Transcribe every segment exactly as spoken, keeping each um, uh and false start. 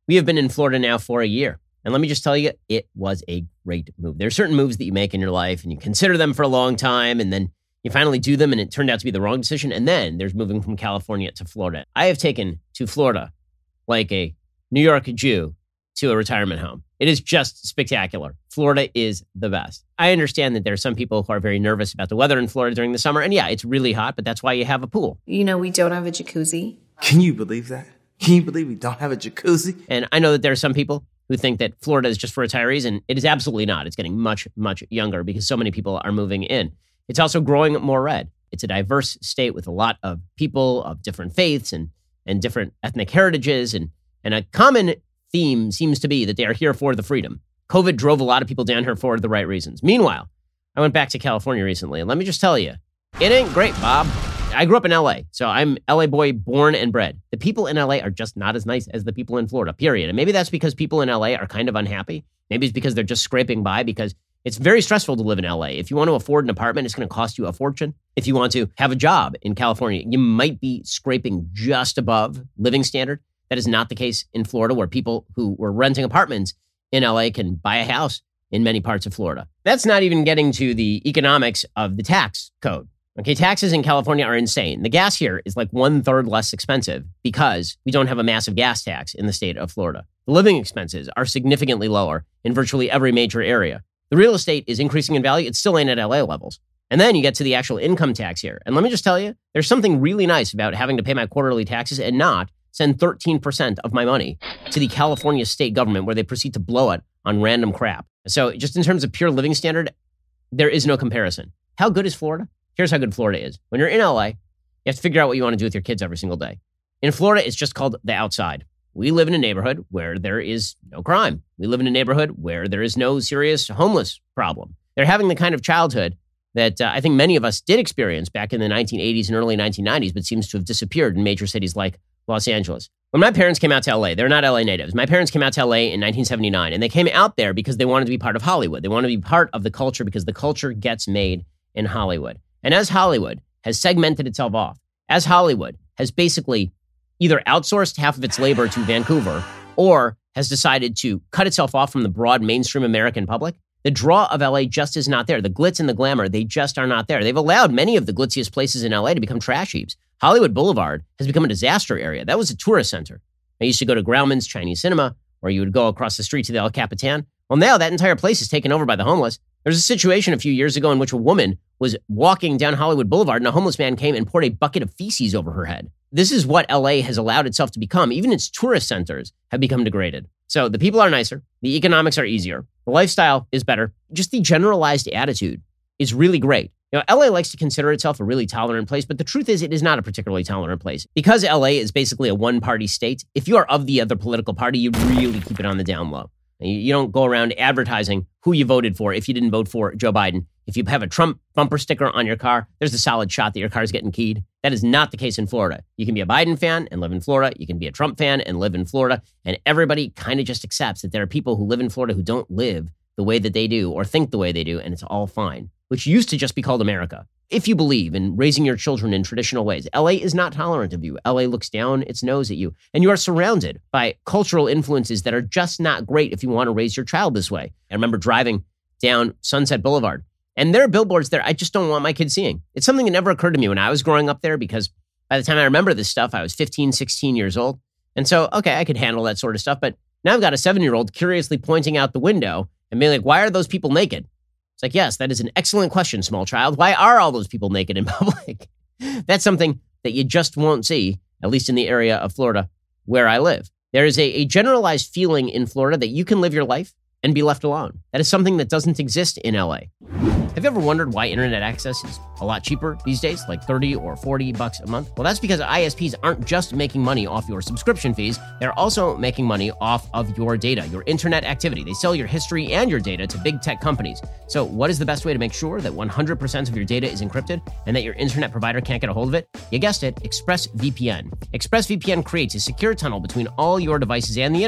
We have been in Florida now for a year. And let me just tell you, it was a great move. There are certain moves that you make in your life and you consider them for a long time and then you finally do them and it turned out to be the wrong decision. And then there's moving from California to Florida. I have taken to Florida like a New York Jew to a retirement home. It is just spectacular. Florida is the best. I understand that there are some people who are very nervous about the weather in Florida during the summer. And yeah, it's really hot, but that's why you have a pool. You know, we don't have a jacuzzi. Can you believe that? Can you believe we don't have a jacuzzi? And I know that there are some people who think that Florida is just for retirees, and it is absolutely not. It's getting much, much younger because so many people are moving in. It's also growing more red. It's a diverse state with a lot of people of different faiths and, and different ethnic heritages. And, and a common theme seems to be that they are here for the freedom. COVID drove a lot of people down here for the right reasons. Meanwhile, I went back to California recently, and let me just tell you, it ain't great, Bob. I grew up in L A, so I'm L A boy born and bred. The people in L A are just not as nice as the people in Florida, period. And maybe that's because people in L A are kind of unhappy. Maybe it's because they're just scraping by because it's very stressful to live in L A. If you want to afford an apartment, it's going to cost you a fortune. If you want to have a job in California, you might be scraping just above living standard. That is not the case in Florida, where people who were renting apartments in L A can buy a house in many parts of Florida. That's not even getting to the economics of the tax code. Okay, taxes in California are insane. The gas here is like one third less expensive because we don't have a massive gas tax in the state of Florida. The living expenses are significantly lower in virtually every major area. The real estate is increasing in value. It still ain't at L A levels. And then you get to the actual income tax here. And let me just tell you, there's something really nice about having to pay my quarterly taxes and not send thirteen percent of my money to the California state government where they proceed to blow it on random crap. So just in terms of pure living standard, there is no comparison. How good is Florida? Here's how good Florida is. When you're in L A, you have to figure out what you want to do with your kids every single day. In Florida, it's just called the outside. We live in a neighborhood where there is no crime. We live in a neighborhood where there is no serious homeless problem. They're having the kind of childhood that uh, I think many of us did experience back in the nineteen eighties and early nineteen nineties, but seems to have disappeared in major cities like Los Angeles. When my parents came out to L A, they're not L A natives. My parents came out to L A in nineteen seventy-nine, and they came out there because they wanted to be part of Hollywood. They wanted to be part of the culture because the culture gets made in Hollywood. And as Hollywood has segmented itself off, as Hollywood has basically either outsourced half of its labor to Vancouver or has decided to cut itself off from the broad mainstream American public, the draw of L A just is not there. The glitz and the glamour, they just are not there. They've allowed many of the glitziest places in L A to become trash heaps. Hollywood Boulevard has become a disaster area. That was a tourist center. I used to go to Grauman's Chinese Cinema, or you would go across the street to the El Capitan. Well, now that entire place is taken over by the homeless. There was a situation a few years ago in which a woman was walking down Hollywood Boulevard and a homeless man came and poured a bucket of feces over her head. This is what L A has allowed itself to become. Even its tourist centers have become degraded. So the people are nicer. The economics are easier. The lifestyle is better. Just the generalized attitude is really great. You know, L A likes to consider itself a really tolerant place, but the truth is it is not a particularly tolerant place. Because L A is basically a one-party state, if you are of the other political party, you really keep it on the down low. You don't go around advertising who you voted for if you didn't vote for Joe Biden. If you have a Trump bumper sticker on your car, there's a solid shot that your car is getting keyed. That is not the case in Florida. You can be a Biden fan and live in Florida. You can be a Trump fan and live in Florida. And everybody kind of just accepts that there are people who live in Florida who don't live the way that they do or think the way they do, and it's all fine, which used to just be called America. If you believe in raising your children in traditional ways, L A is not tolerant of you. L A looks down its nose at you, and you are surrounded by cultural influences that are just not great if you want to raise your child this way. I remember driving down Sunset Boulevard, and there are billboards there I just don't want my kids seeing. It's something that never occurred to me when I was growing up there, because by the time I remember this stuff, I was fifteen, sixteen years old. And so, okay, I could handle that sort of stuff, but now I've got a seven-year-old curiously pointing out the window and being like, why are those people naked? It's like, yes, that is an excellent question, small child. Why are all those people naked in public? That's something that you just won't see, at least in the area of Florida where I live. There is a, a generalized feeling in Florida that you can live your life and be left alone. That is something that doesn't exist in L A. Have you ever wondered why internet access is a lot cheaper these days, like thirty or forty bucks a month? Well, that's because I S Ps aren't just making money off your subscription fees. They're also making money off of your data, your internet activity. They sell your history and your data to big tech companies. So what is the best way to make sure that one hundred percent of your data is encrypted and that your internet provider can't get a hold of it? You guessed it, ExpressVPN. ExpressVPN creates a secure tunnel between all your devices and the internet.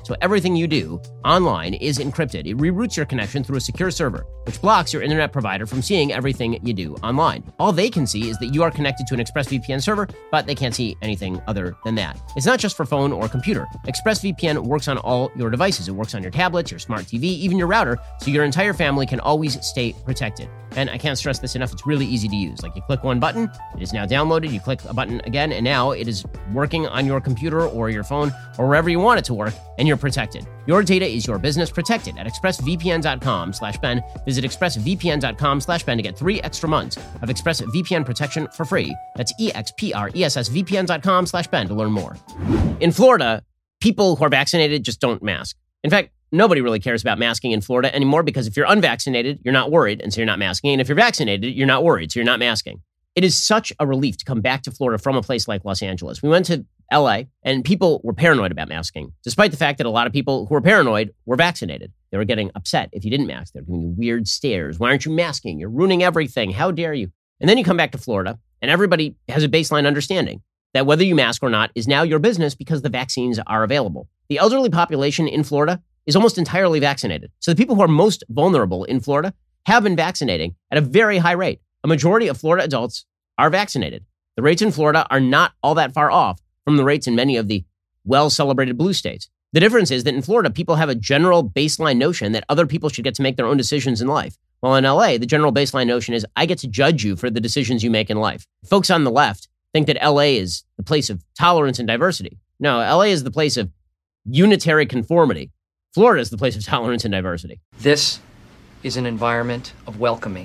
So everything you do online is encrypted. It reroutes your connection through a secure server, which blocks your internet provider from seeing everything you do online. All they can see is that you are connected to an ExpressVPN server, but they can't see anything other than that. It's not just for phone or computer. ExpressVPN works on all your devices. It works on your tablets, your smart T V, even your router, so your entire family can always stay protected. And I can't stress this enough, it's really easy to use. Like, you click one button, it is now downloaded, you click a button again, and now it is working on your computer or your phone or wherever you want it to work, and you're protected. Your data is your business, protected at expressvpn.com slash Ben. Visit expressvpn.com slash Ben to get three extra months of ExpressVPN protection for free. That's E-X-P-R-E-S-S-V-P-N.com slash Ben to learn more. In Florida, people who are vaccinated just don't mask. In fact, nobody really cares about masking in Florida anymore, because if you're unvaccinated, you're not worried, and so you're not masking. And if you're vaccinated, you're not worried, so you're not masking. It is such a relief to come back to Florida from a place like Los Angeles. We went to L A, and people were paranoid about masking, despite the fact that a lot of people who were paranoid were vaccinated. They were getting upset if you didn't mask. They were giving you weird stares. Why aren't you masking? You're ruining everything. How dare you? And then you come back to Florida, and everybody has a baseline understanding that whether you mask or not is now your business because the vaccines are available. The elderly population in Florida is almost entirely vaccinated. So the people who are most vulnerable in Florida have been vaccinating at a very high rate. A majority of Florida adults are vaccinated. The rates in Florida are not all that far off from the rates in many of the well-celebrated blue states. The difference is that in Florida, people have a general baseline notion that other people should get to make their own decisions in life. While in L A, the general baseline notion is, I get to judge you for the decisions you make in life. Folks on the left think that L A is the place of tolerance and diversity. No, L A is the place of unitary conformity. Florida is the place of tolerance and diversity. This is an environment of welcoming,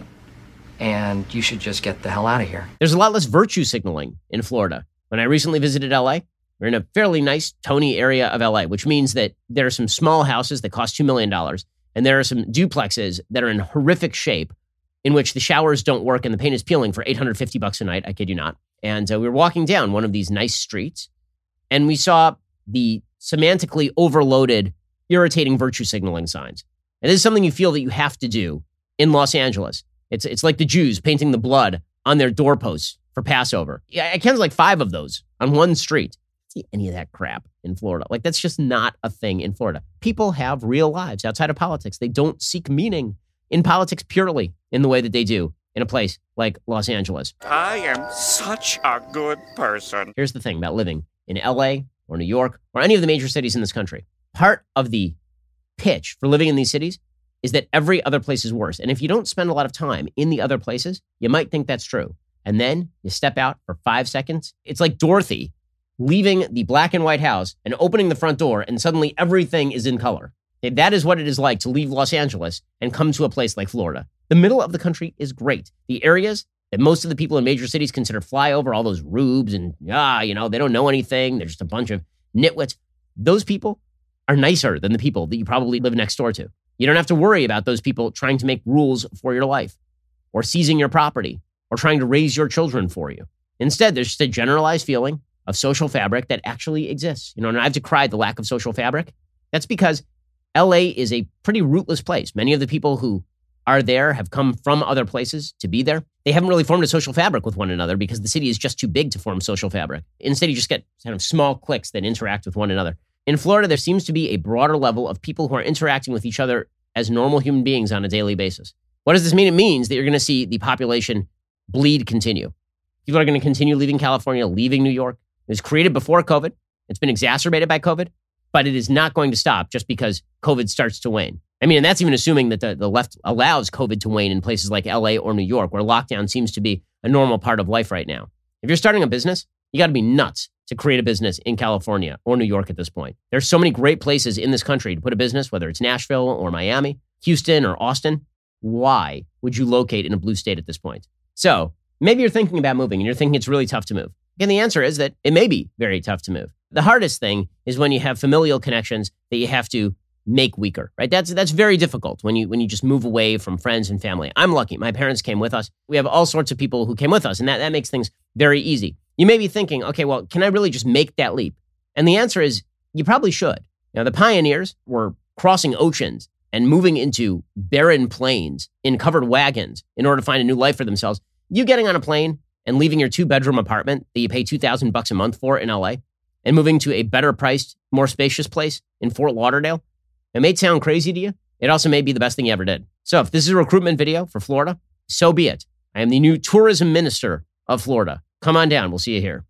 and you should just get the hell out of here. There's a lot less virtue signaling in Florida. When I recently visited L A, we're in a fairly nice, Tony area of L A, which means that there are some small houses that cost two million dollars, and there are some duplexes that are in horrific shape, in which the showers don't work and the paint is peeling for eight hundred fifty bucks a night. I kid you not. And uh, we were walking down one of these nice streets, and we saw the semantically overloaded, irritating virtue signaling signs. And this is something you feel that you have to do in Los Angeles. It's it's like the Jews painting the blood on their doorposts for Passover. Yeah, I counted like five of those on one street. See any of that crap in Florida? Like, that's just not a thing in Florida. People have real lives outside of politics. They don't seek meaning in politics purely in the way that they do in a place like Los Angeles. I am such a good person. Here's the thing about living in L A or New York or any of the major cities in this country. Part of the pitch for living in these cities is that every other place is worse. And if you don't spend a lot of time in the other places, you might think that's true. And then you step out for five seconds. It's like Dorothy leaving the black and white house and opening the front door, and suddenly everything is in color. That is what it is like to leave Los Angeles and come to a place like Florida. The middle of the country is great. The areas that most of the people in major cities consider flyover, all those rubes and, ah, you know, they don't know anything. They're just a bunch of nitwits. Those people are nicer than the people that you probably live next door to. You don't have to worry about those people trying to make rules for your life or seizing your property or trying to raise your children for you. Instead, there's just a generalized feeling of social fabric that actually exists. You know, and I have decried the lack of social fabric. That's because L A is a pretty rootless place. Many of the people who are there have come from other places to be there. They haven't really formed a social fabric with one another because the city is just too big to form social fabric. Instead, you just get kind of small cliques that interact with one another. In Florida, there seems to be a broader level of people who are interacting with each other as normal human beings on a daily basis. What does this mean? It means that you're going to see the population bleed continue. People are going to continue leaving California, leaving New York. It was created before COVID. It's been exacerbated by COVID, but it is not going to stop just because COVID starts to wane. I mean, and that's even assuming that the, the left allows COVID to wane in places like L A or New York, where lockdown seems to be a normal part of life right now. If you're starting a business, you got to be nuts to create a business in California or New York at this point. There's so many great places in this country to put a business, whether it's Nashville or Miami, Houston or Austin. Why would you locate in a blue state at this point? So maybe you're thinking about moving and you're thinking it's really tough to move. Again, the answer is that it may be very tough to move. The hardest thing is when you have familial connections that you have to make weaker, right? That's that's very difficult when you when you just move away from friends and family. I'm lucky. My parents came with us. We have all sorts of people who came with us, and that, that makes things very easy. You may be thinking, okay, well, can I really just make that leap? And the answer is you probably should. Now, the pioneers were crossing oceans and moving into barren plains in covered wagons in order to find a new life for themselves. You getting on a plane and leaving your two-bedroom apartment that you pay two thousand bucks a month for in L A, and moving to a better priced, more spacious place in Fort Lauderdale. It may sound crazy to you. It also may be the best thing you ever did. So if this is a recruitment video for Florida, so be it. I am the new tourism minister of Florida. Come on down. We'll see you here.